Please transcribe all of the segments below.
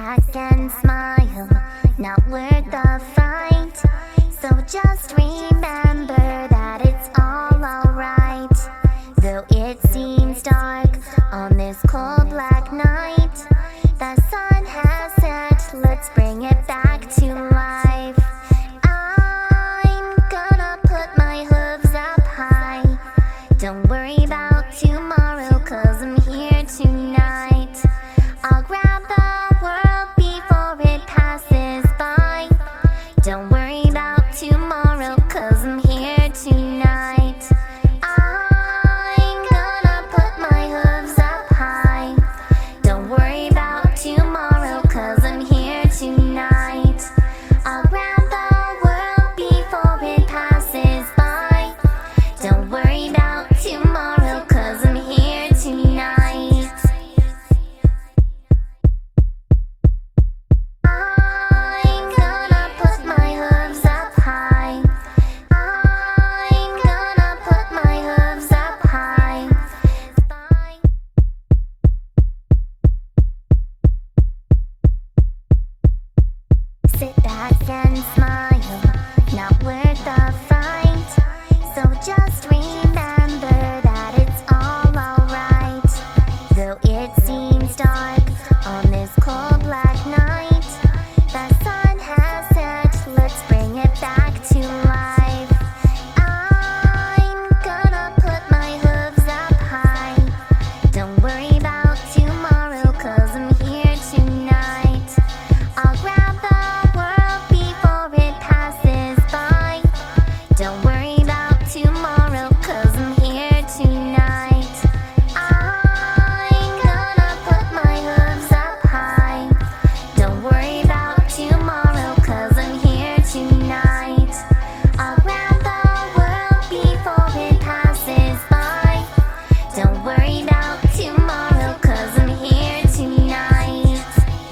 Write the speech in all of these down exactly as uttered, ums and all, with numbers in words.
back and smile, not worth the fight. So just remember that it's all alright. Though it seems dark on this cold black night, the sun has set, let's bring it back to life. I'm gonna put my hooves up high. Don't worry about tomorrow, cause I'm here tonight. I'll grab the world before it passes by. Don't worry about tomorrow, cause I'm here tonight. I'm gonna put my hooves up high. Don't worry about tomorrow, cause I'm here tonight. I'll grab the world before it passes by. Don't worry about tomorrow, cause I'm here tonight. I'm gonna put my hooves up high. I'm gonna put my hooves up high. Sit back and smile, not worth the fight. So just remember that it's all alright. Though it seems dark on this cold black night, the sun has set, let's bring it back to life. I'm gonna put my hooves up high. Don't worry about tomorrow, cause I'm here tonight. I'll grab the world before it passes by. Don't worry about tomorrow, cause I'm here tonight. I'm gonna put my hooves up high. Don't worry about tomorrow, cause I'm here tonight. I'll grab the world before it passes by. Don't worry about tomorrow, cause I'm here tonight.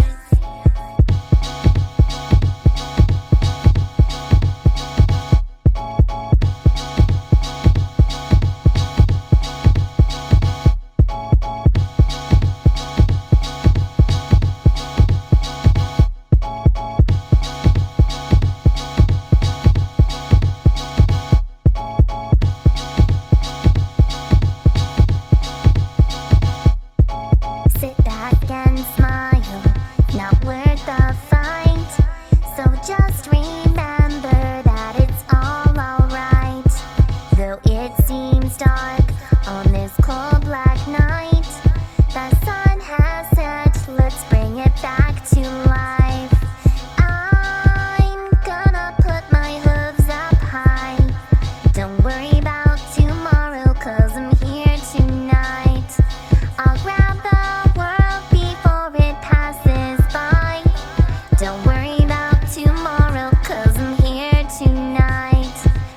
Sit back and smile, not worth the fight. So just remember that it's all alright. Though it seems dark on this cold black night, the sun has set, let's bring it back to life. I'm gonna put my hooves up high. Don't worry about tomorrow, cause I'm here tonight. I'll grab the world before it passes by. Don't worry about tomorrow, cause I'm here tonight.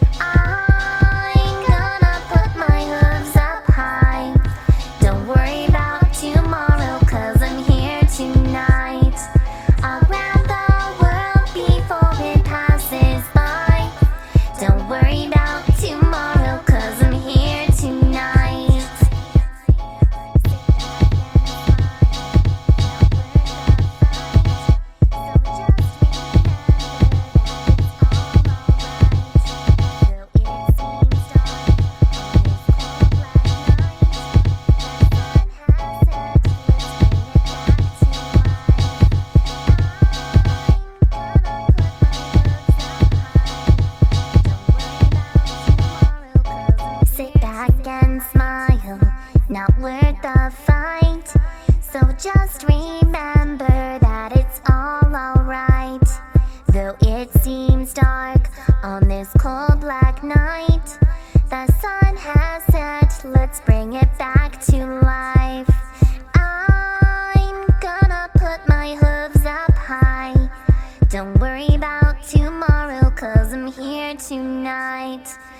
I'm gonna put my hooves up high. Don't worry about tomorrow, cause I'm here tonight. I'll grab the world before it passes by. Don't worry about tomorrow, cause I'm here tonight. Sit back and smile, not worth the fight. So just remember that it's all alright. Though it seems dark on this cold black night, the sun has set, let's bring it back to life. I'm gonna put my hooves up high. Don't worry about tomorrow, cause I'm here tonight.